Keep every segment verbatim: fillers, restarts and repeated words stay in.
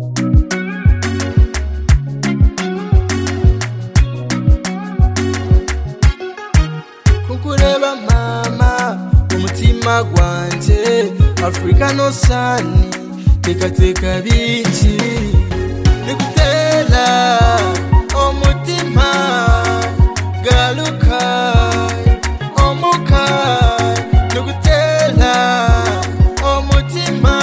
kukureba mama umutima gwanje Africa no sani teka teka bichi nikutela umutima galuka omuka nikutela umutima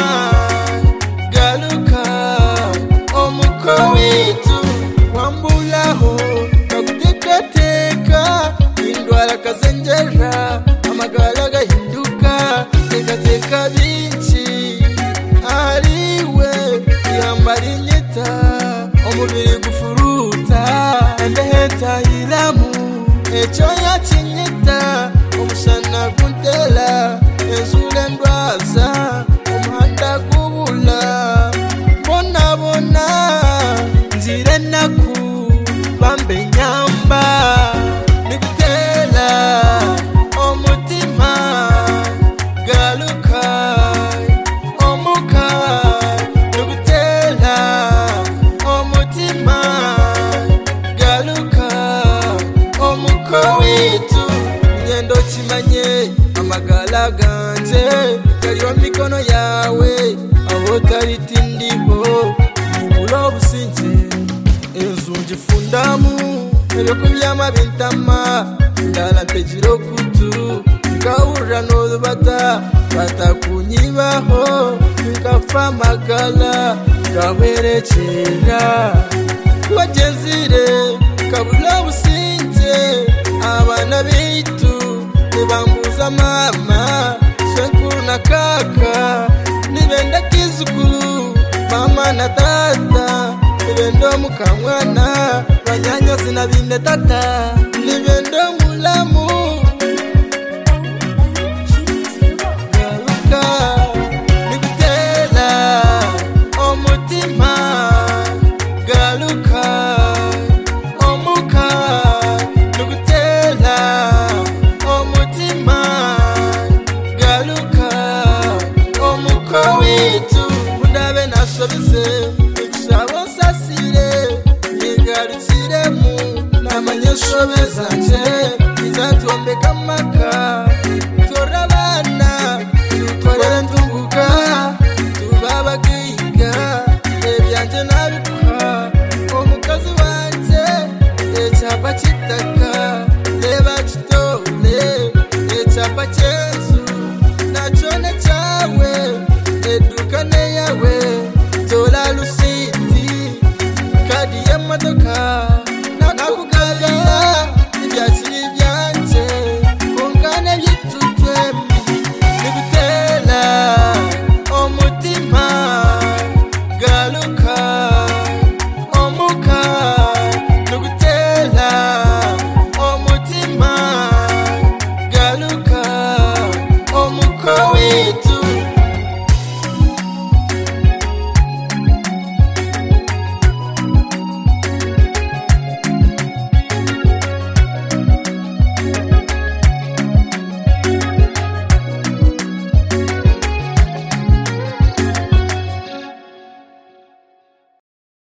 galuka omuko witu wambulaho nakuteka teka indwara kazenjera amagara gahinduka teka teka bichi ariwe yambara inyita umubiri gufuruta endeheta ilamu echo yachinyita umushana kuntela ezule ndwaza umuhanda kubula bona bona nzire naku bambe nyamba nikutela omutima galuka omuka nikutela omutima galuka omuko witu nyendo chimanye amagala ganje kariwa mikono yawe aho taritindiho nibulo businje ezunje fundamu Nyo kubyama bintama ndala ntejiro kutu Kaura no bata bata kunyibaho Kafa magala kawerekera Wajenzire kabula businje abana bitu Nibambuza mama Shenkuru na kaka Nibenda kizukuru mama na tata Nibendo mukamwana Banyanya sinabine tata Nibendo mulamu Galuka Nikutela omutima Galuka omuka Nikutela omutima Galuka omuko witu Mundabe nasobize Ikusabo sasire Nigarukiremu Namanyesho bezanje Nizatuombe kamaka